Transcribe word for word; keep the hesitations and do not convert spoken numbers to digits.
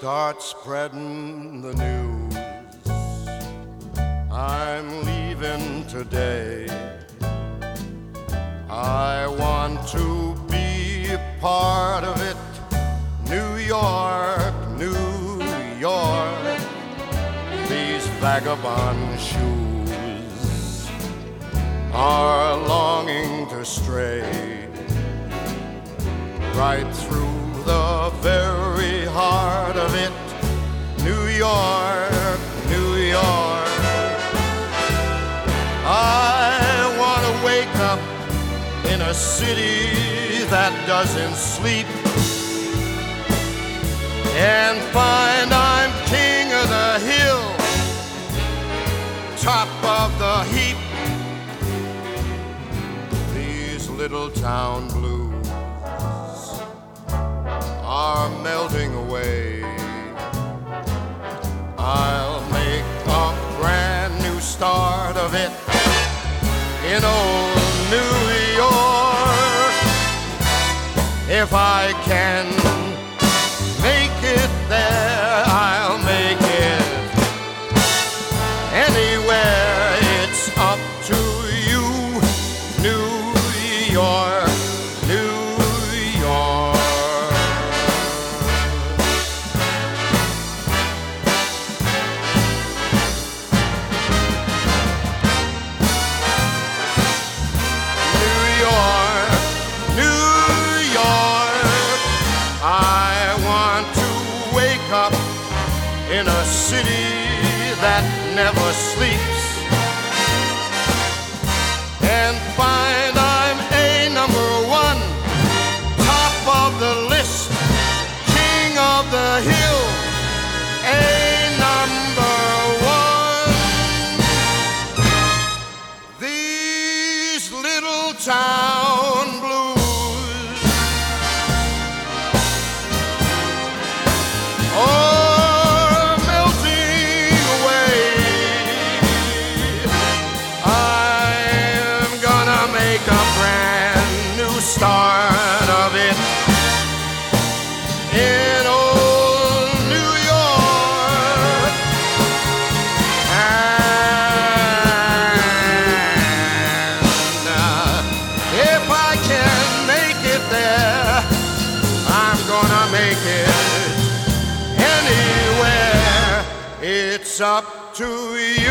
start spreading the news. I'm leaving today. I want to be a part of it. New York, New York, these vagabond shoes are longing to stray right through the very heart of it. New York, New York, I want to wake up in a city that doesn't sleep and find I'm king of the hill, top of the heap. These little town blues are melting away. I'll make a brand new start of it in old New York. If I can make it there, I'll make it anywhere. It's up to you, New York, New York. In a city that never sleeps and find I'm a number one, top of the list, king of the hill, a number one. These little town blues, oh, make a brand new start of it in old New York. And uh, if I can make it there, I'm gonna make it anywhere. It's up to you.